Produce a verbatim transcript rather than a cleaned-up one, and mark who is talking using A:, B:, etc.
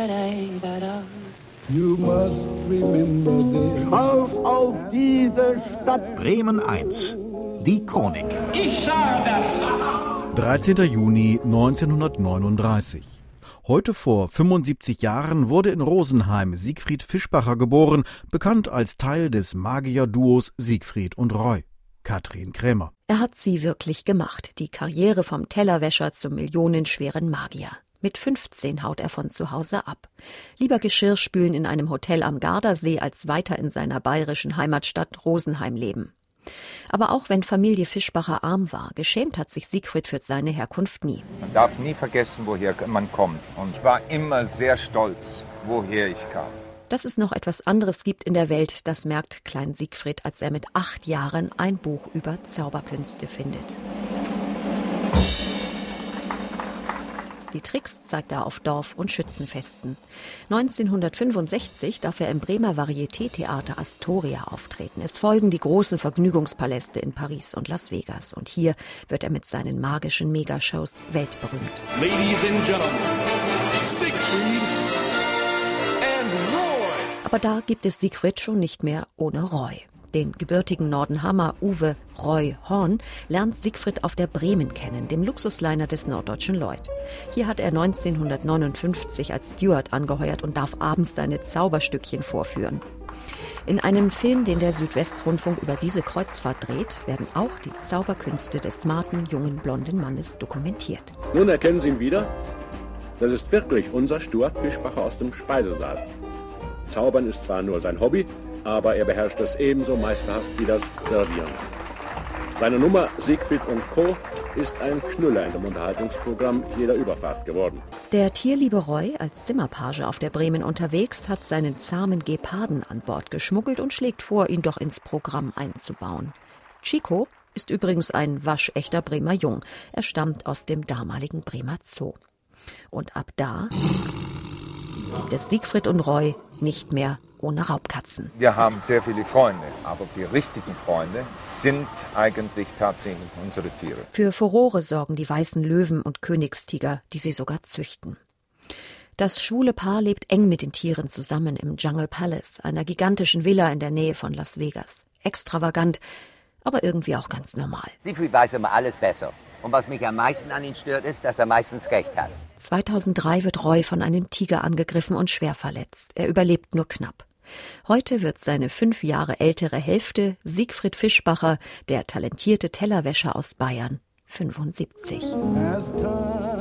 A: You must remember this.
B: Auf, auf diese Stadt!
C: Bremen eins. Die Chronik.
B: Ich sage das!
D: dreizehnter Juni neunzehnhundertneununddreißig. Heute vor fünfundsiebzig Jahren wurde in Rosenheim Siegfried Fischbacher geboren, bekannt als Teil des Magier-Duos Siegfried und Roy. Katrin Krämer.
E: Er hat sie wirklich gemacht, die Karriere vom Tellerwäscher zum millionenschweren Magier. Mit fünfzehn haut er von zu Hause ab. Lieber Geschirr spülen in einem Hotel am Gardasee, als weiter in seiner bayerischen Heimatstadt Rosenheim leben. Aber auch wenn Familie Fischbacher arm war, geschämt hat sich Siegfried für seine Herkunft nie.
F: Man darf nie vergessen, woher man kommt. Und ich war immer sehr stolz, woher ich kam.
E: Dass es noch etwas anderes gibt in der Welt, das merkt Klein Siegfried, als er mit acht Jahren ein Buch über Zauberkünste findet. Die Tricks zeigt er auf Dorf- und Schützenfesten. neunzehnhundertfünfundsechzig darf er im Bremer Varieté-Theater Astoria auftreten. Es folgen die großen Vergnügungspaläste in Paris und Las Vegas. Und hier wird er mit seinen magischen Megashows weltberühmt.
G: Ladies and Gentlemen, Siegfried and Roy.
E: Aber da gibt es Siegfried schon nicht mehr ohne Roy. Den gebürtigen Nordenhammer Uwe Roy Horn lernt Siegfried auf der Bremen kennen, dem Luxusliner des Norddeutschen Lloyd. Hier hat er neunzehnhundertneunundfünfzig als Steward angeheuert und darf abends seine Zauberstückchen vorführen. In einem Film, den der Südwestrundfunk über diese Kreuzfahrt dreht, werden auch die Zauberkünste des smarten, jungen, blonden Mannes dokumentiert.
H: Nun erkennen Sie ihn wieder? Das ist wirklich unser Steward Fischbacher aus dem Speisesaal. Zaubern ist zwar nur sein Hobby, aber er beherrscht es ebenso meisterhaft wie das Servieren. Seine Nummer Siegfried und Co. ist ein Knüller in dem Unterhaltungsprogramm jeder Überfahrt geworden.
E: Der tierliebe Roy, als Zimmerpage auf der Bremen unterwegs, hat seinen zahmen Geparden an Bord geschmuggelt und schlägt vor, ihn doch ins Programm einzubauen. Chico ist übrigens ein waschechter Bremer Jung. Er stammt aus dem damaligen Bremer Zoo. Und ab da gibt es Siegfried und Roy nicht mehr ohne Raubkatzen.
F: Wir haben sehr viele Freunde, aber die richtigen Freunde sind eigentlich tatsächlich unsere Tiere.
E: Für Furore sorgen die weißen Löwen und Königstiger, die sie sogar züchten. Das schwule Paar lebt eng mit den Tieren zusammen im Jungle Palace, einer gigantischen Villa in der Nähe von Las Vegas. Extravagant, aber irgendwie auch ganz normal.
I: Siegfried weiß immer alles besser. Und was mich am meisten an ihm stört, ist, dass er meistens recht hat.
E: zweitausenddrei wird Roy von einem Tiger angegriffen und schwer verletzt. Er überlebt nur knapp. Heute wird seine fünf Jahre ältere Hälfte, Siegfried Fischbacher, der talentierte Tellerwäscher aus Bayern, fünfundsiebzig.